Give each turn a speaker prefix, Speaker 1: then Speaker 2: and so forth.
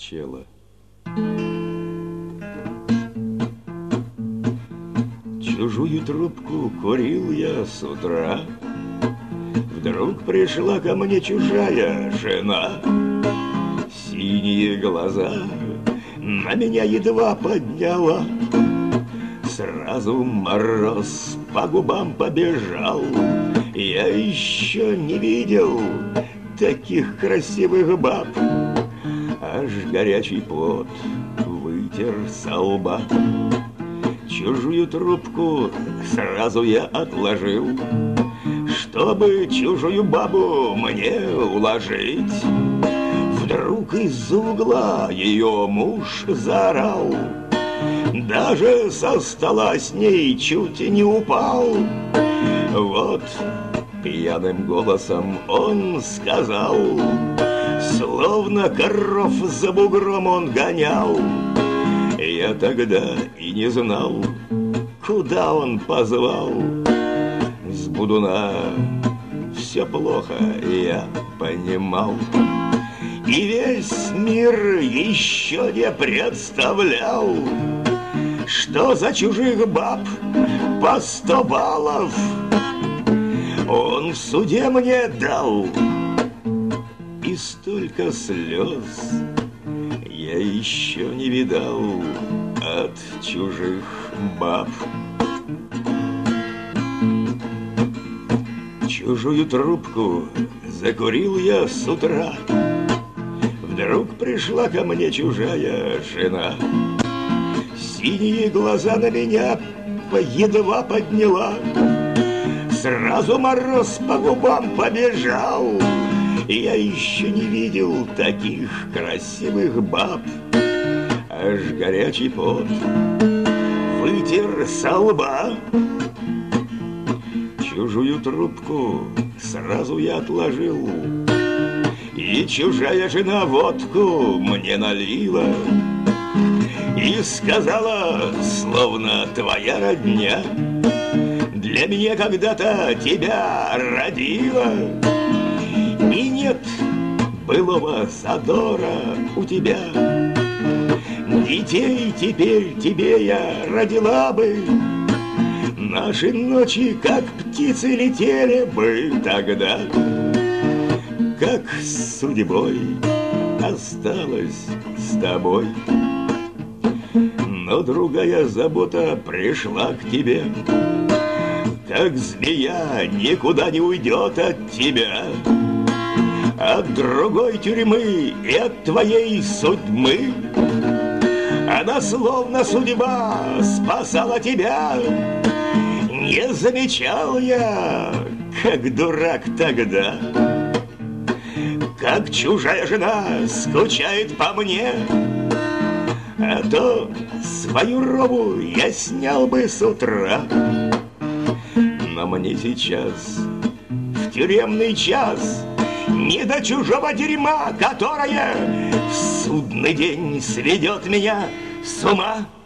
Speaker 1: чела. Чужую трубку курил я с утра. Вдруг пришла ко мне чужая жена. Синие глаза на меня едва подняла. Сразу мороз по губам побежал. Я еще не видел таких красивых баб. Аж горячий пот вытер со лба. Чужую трубку сразу я отложил, чтобы чужую бабу мне уложить. Вдруг из-за угла ее муж заорал. Даже со стола с ней чуть не упал. Вот пьяным голосом он сказал, словно коров за бугром он гонял. Я тогда и не знал, куда он позвал. С будуна все плохо я понимал. И весь мир еще не представлял, что за чужих баб по 100 баллов он в суде мне дал. И столько слез я еще не видал от чужих баб. Чужую трубку закурил я с утра. Вдруг пришла ко мне чужая жена. Синие глаза на меня едва подняла. Сразу мороз по губам побежал. Я еще не видел таких красивых баб. Аж горячий пот вытер со лба. Чужую трубку сразу я отложил. И чужая жена водку мне налила. И сказала, словно твоя родня, для меня когда-то тебя родила. И нет былого задора у тебя. Детей теперь тебе я родила бы. Наши ночи, как птицы, летели бы тогда. Как с судьбой осталась с тобой. Но другая забота пришла к тебе. Как змея никуда не уйдет от тебя. От другой тюрьмы и от твоей судьбы. Она словно судьба спасала тебя. Не замечал я, как дурак тогда, как чужая жена скучает по мне. А то свою робу я снял бы с утра. Но мне сейчас, в тюремный час, не до чужого дерьма, которое в судный день сведет меня с ума.